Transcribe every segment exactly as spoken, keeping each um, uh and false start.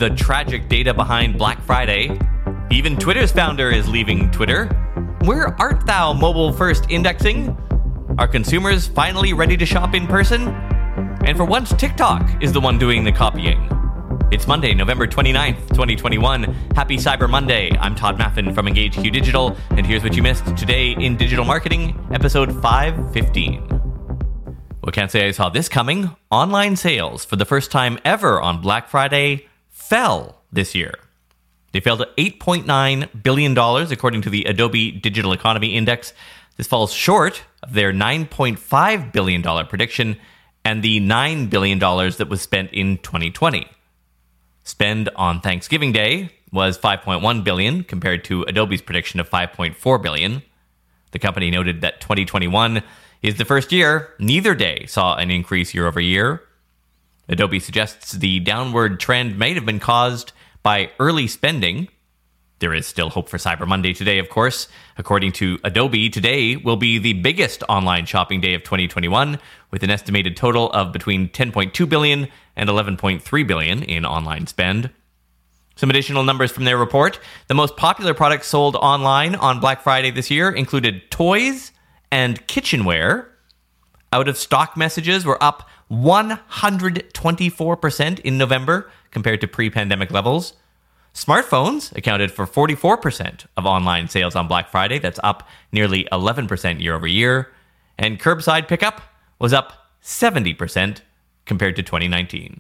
the tragic data behind Black Friday. Even Twitter's founder is leaving Twitter. Where art thou, mobile-first indexing? Are consumers finally ready to shop in person? And for once, TikTok is the one doing the copying. It's Monday, November twenty-ninth, twenty twenty-one. Happy Cyber Monday. I'm Todd Maffin from Engage Q Digital, and here's what you missed today in Digital Marketing, episode five fifteen. Well, can't say I saw this coming. Online sales, for the first time ever on Black Friday, fell this year. They fell to eight point nine billion dollars, according to the Adobe Digital Economy Index. This falls short of their nine point five billion dollars prediction and the nine billion dollars that was spent in twenty twenty. Spend on Thanksgiving Day was five point one billion dollars compared to Adobe's prediction of five point four billion dollars. The company noted that twenty twenty-one is the first year neither day saw an increase year over year. Adobe suggests the downward trend might have been caused by early spending. There is still hope for Cyber Monday today, of course. According to Adobe, today will be the biggest online shopping day of twenty twenty-one, with an estimated total of between ten point two billion dollars and eleven point three billion dollars in online spend. Some additional numbers from their report. The most popular products sold online on Black Friday this year included toys and kitchenware. Out-of-stock messages were up one hundred twenty-four percent in November compared to pre-pandemic levels. Smartphones accounted for forty-four percent of online sales on Black Friday. That's up nearly eleven percent year over year. And curbside pickup was up seventy percent compared to twenty nineteen.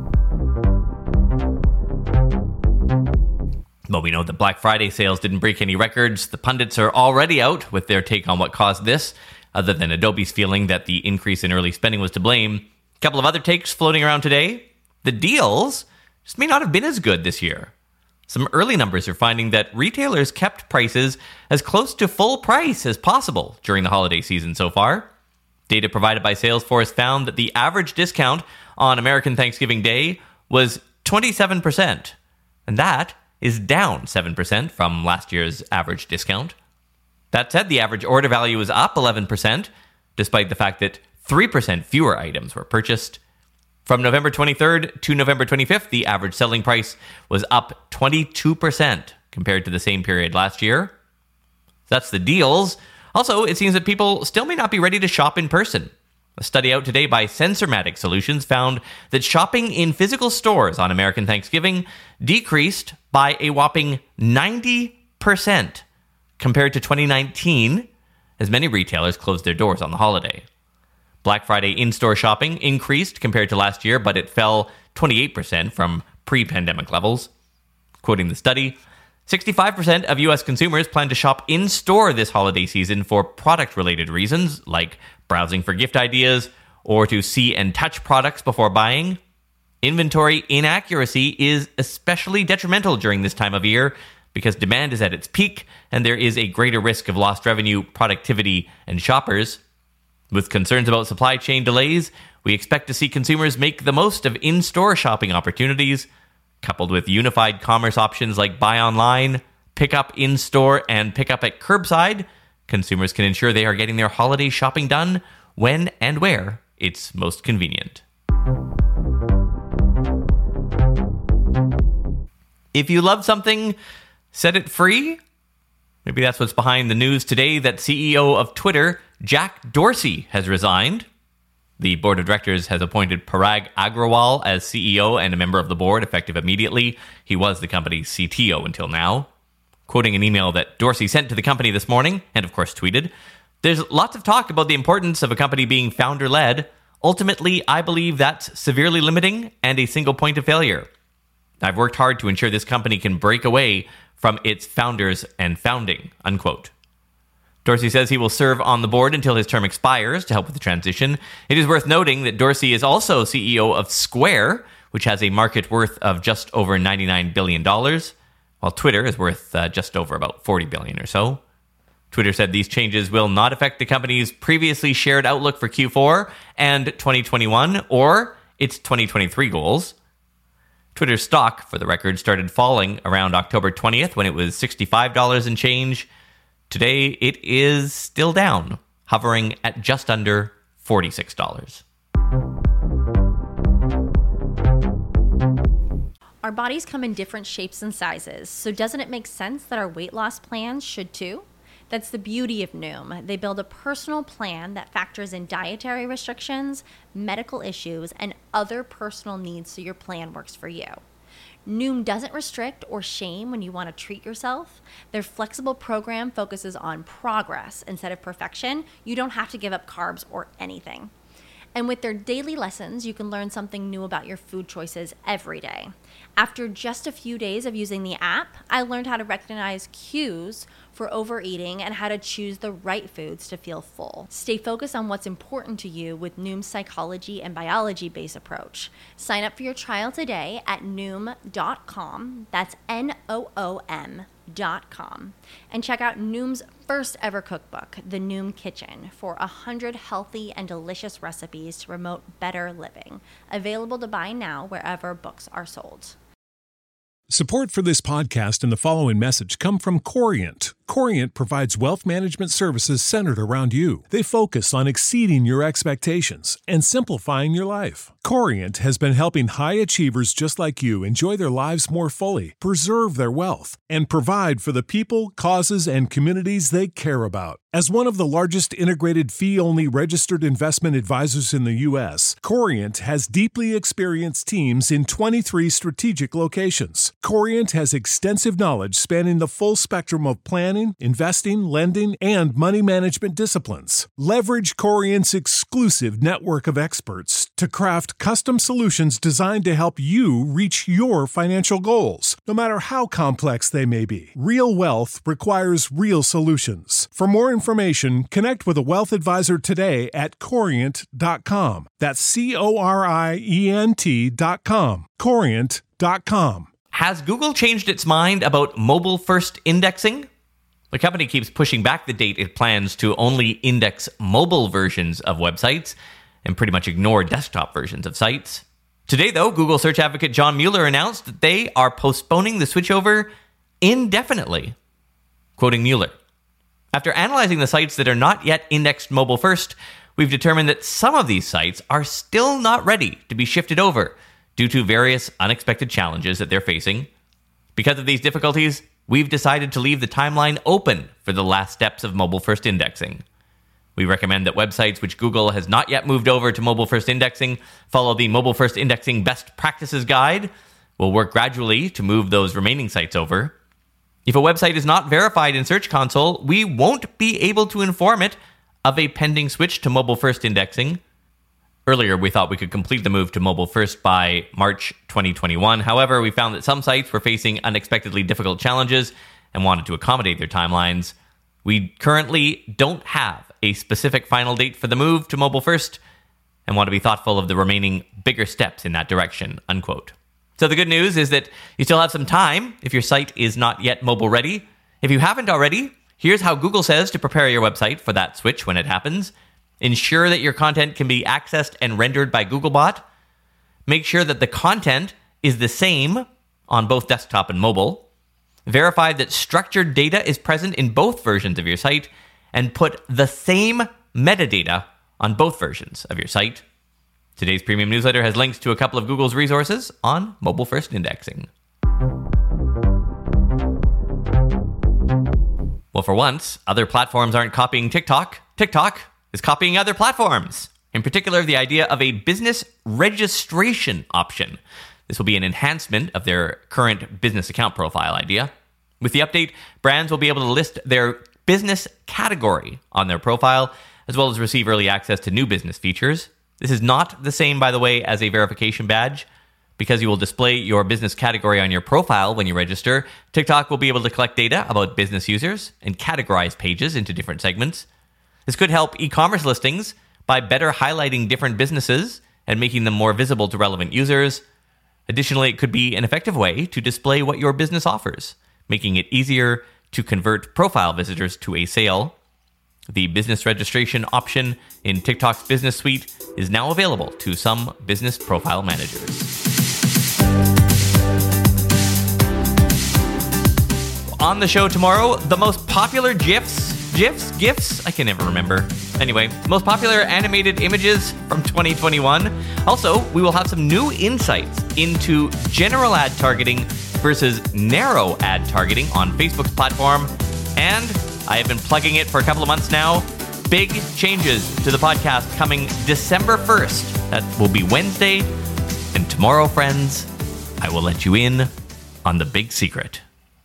Well, we know that Black Friday sales didn't break any records. The pundits are already out with their take on what caused this, other than Adobe's feeling that the increase in early spending was to blame. A couple of other takes floating around today. The deals just may not have been as good this year. Some early numbers are finding that retailers kept prices as close to full price as possible during the holiday season so far. Data provided by Salesforce found that the average discount on American Thanksgiving Day was twenty-seven percent, and that is down seven percent from last year's average discount. That said, the average order value was up eleven percent, despite the fact that three percent fewer items were purchased. From November twenty-third to November twenty-fifth, the average selling price was up twenty-two percent compared to the same period last year. That's the deals. Also, it seems that people still may not be ready to shop in person. A study out today by Sensormatic Solutions found that shopping in physical stores on American Thanksgiving decreased by a whopping ninety percent compared to twenty nineteen, as many retailers closed their doors on the holiday. Black Friday in-store shopping increased compared to last year, but it fell twenty-eight percent from pre-pandemic levels. Quoting the study, sixty-five percent of U S consumers plan to shop in-store this holiday season for product-related reasons, like browsing for gift ideas or to see and touch products before buying. Inventory inaccuracy is especially detrimental during this time of year because demand is at its peak and there is a greater risk of lost revenue, productivity, and shoppers. With concerns about supply chain delays, we expect to see consumers make the most of in-store shopping opportunities. Coupled with unified commerce options like buy online, pick up in-store, and pick up at curbside, consumers can ensure they are getting their holiday shopping done when and where it's most convenient. If you love something, set it free. Maybe that's what's behind the news today that C E O of Twitter, Jack Dorsey, has resigned. The board of directors has appointed Parag Agrawal as C E O and a member of the board effective immediately. He was the company's C T O until now. Quoting an email that Dorsey sent to the company this morning, and of course tweeted, "There's lots of talk about the importance of a company being founder-led. Ultimately, I believe that's severely limiting and a single point of failure. I've worked hard to ensure this company can break away from its founders and founding," unquote. Dorsey says he will serve on the board until his term expires to help with the transition. It is worth noting that Dorsey is also C E O of Square, which has a market worth of just over ninety-nine billion dollars, while Twitter is worth uh, just over about forty billion dollars or so. Twitter said these changes will not affect the company's previously shared outlook for Q four and twenty twenty-one or its twenty twenty-three goals. Twitter's stock, for the record, started falling around October twentieth when it was sixty-five dollars and change. Today, it is still down, hovering at just under forty-six dollars. Our bodies come in different shapes and sizes, so doesn't it make sense that our weight loss plans should too? That's the beauty of Noom. They build a personal plan that factors in dietary restrictions, medical issues, and other personal needs so your plan works for you. Noom doesn't restrict or shame when you want to treat yourself. Their flexible program focuses on progress instead of perfection. You don't have to give up carbs or anything. And with their daily lessons, you can learn something new about your food choices every day. After just a few days of using the app, I learned how to recognize cues for overeating and how to choose the right foods to feel full. Stay focused on what's important to you with Noom's psychology and biology-based approach. Sign up for your trial today at noom dot com. That's N O O M dot com. And check out Noom's first ever cookbook, The Noom Kitchen, for one hundred healthy and delicious recipes to promote better living. Available to buy now wherever books are sold. Support for this podcast and the following message come from Corient. Corient provides wealth management services centered around you. They focus on exceeding your expectations and simplifying your life. Corient has been helping high achievers just like you enjoy their lives more fully, preserve their wealth, and provide for the people, causes, and communities they care about. As one of the largest integrated fee-only registered investment advisors in the U S, Corient has deeply experienced teams in twenty-three strategic locations. Corient has extensive knowledge spanning the full spectrum of planning, investing, lending, and money management disciplines. Leverage Corient's exclusive network of experts to craft custom solutions designed to help you reach your financial goals, no matter how complex they may be. Real wealth requires real solutions. For more information, connect with a wealth advisor today at corient dot com. That's C O R I E N T dot com. corient dot com. Has Google changed its mind about mobile-first indexing? The company keeps pushing back the date it plans to only index mobile versions of websites and pretty much ignore desktop versions of sites. Today, though, Google search advocate John Mueller announced that they are postponing the switchover indefinitely. Quoting Mueller, "After analyzing the sites that are not yet indexed mobile first, we've determined that some of these sites are still not ready to be shifted over due to various unexpected challenges that they're facing. Because of these difficulties, we've decided to leave the timeline open for the last steps of mobile-first indexing. We recommend that websites which Google has not yet moved over to mobile-first indexing follow the Mobile-First Indexing Best Practices Guide. We'll work gradually to move those remaining sites over. If a website is not verified in Search Console, we won't be able to inform it of a pending switch to mobile-first indexing. Earlier, we thought we could complete the move to mobile first by March twenty twenty-one. However, we found that some sites were facing unexpectedly difficult challenges and wanted to accommodate their timelines. We currently don't have a specific final date for the move to mobile first and want to be thoughtful of the remaining bigger steps in that direction," unquote. So the good news is that you still have some time if your site is not yet mobile ready. If you haven't already, here's how Google says to prepare your website for that switch when it happens. Ensure that your content can be accessed and rendered by Googlebot. Make sure that the content is the same on both desktop and mobile. Verify that structured data is present in both versions of your site, and put the same metadata on both versions of your site. Today's premium newsletter has links to a couple of Google's resources on mobile-first indexing. Well, for once, other platforms aren't copying TikTok. TikTok is copying other platforms. In particular, the idea of a business registration option. This will be an enhancement of their current business account profile idea. With the update, brands will be able to list their business category on their profile, as well as receive early access to new business features. This is not the same, by the way, as a verification badge. Because you will display your business category on your profile when you register, TikTok will be able to collect data about business users and categorize pages into different segments. This could help e-commerce listings by better highlighting different businesses and making them more visible to relevant users. Additionally, it could be an effective way to display what your business offers, making it easier to convert profile visitors to a sale. The business registration option in TikTok's Business Suite is now available to some business profile managers. On the show tomorrow, the most popular GIFs GIFs? GIFs? I can never remember. Anyway, most popular animated images from twenty twenty-one. Also, we will have some new insights into general ad targeting versus narrow ad targeting on Facebook's platform. And I have been plugging it for a couple of months now. Big changes to the podcast coming December first. That will be Wednesday. And tomorrow, friends, I will let you in on the big secret.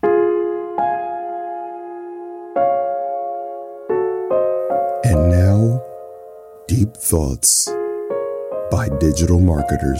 And now, Deep Thoughts by Digital Marketers.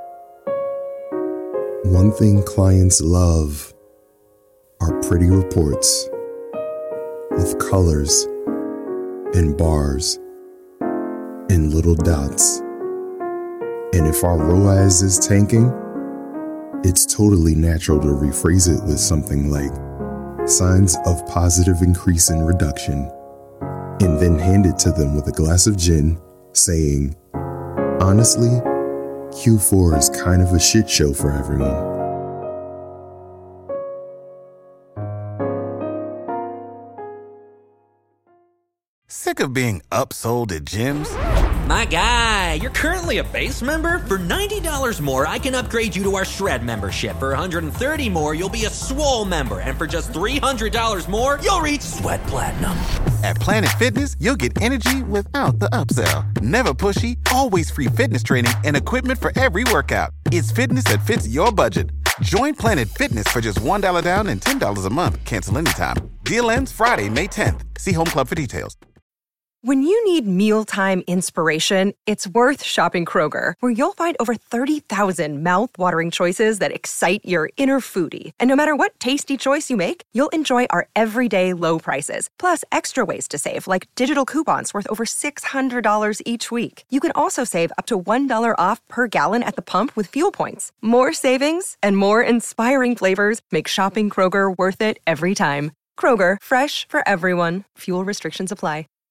One thing clients love are pretty reports with colors and bars and little dots. And if our R O A S is tanking, it's totally natural to rephrase it with something like signs of positive increase in reduction, and then hand it to them with a glass of gin, saying, honestly, Q four is kind of a shit show for everyone. Sick of being upsold at gyms? My guy, you're currently a base member? For ninety dollars more, I can upgrade you to our Shred membership. For one hundred thirty dollars more, you'll be a Swole member. And for just three hundred dollars more, you'll reach Sweat Platinum. At Planet Fitness, you'll get energy without the upsell. Never pushy, always free fitness training and equipment for every workout. It's fitness that fits your budget. Join Planet Fitness for just one dollar down and ten dollars a month. Cancel anytime. Deal ends Friday, May tenth. See Home Club for details. When you need mealtime inspiration, it's worth shopping Kroger, where you'll find over thirty thousand mouth-watering choices that excite your inner foodie. And no matter what tasty choice you make, you'll enjoy our everyday low prices, plus extra ways to save, like digital coupons worth over six hundred dollars each week. You can also save up to one dollar off per gallon at the pump with fuel points. More savings and more inspiring flavors make shopping Kroger worth it every time. Kroger, fresh for everyone. Fuel restrictions apply.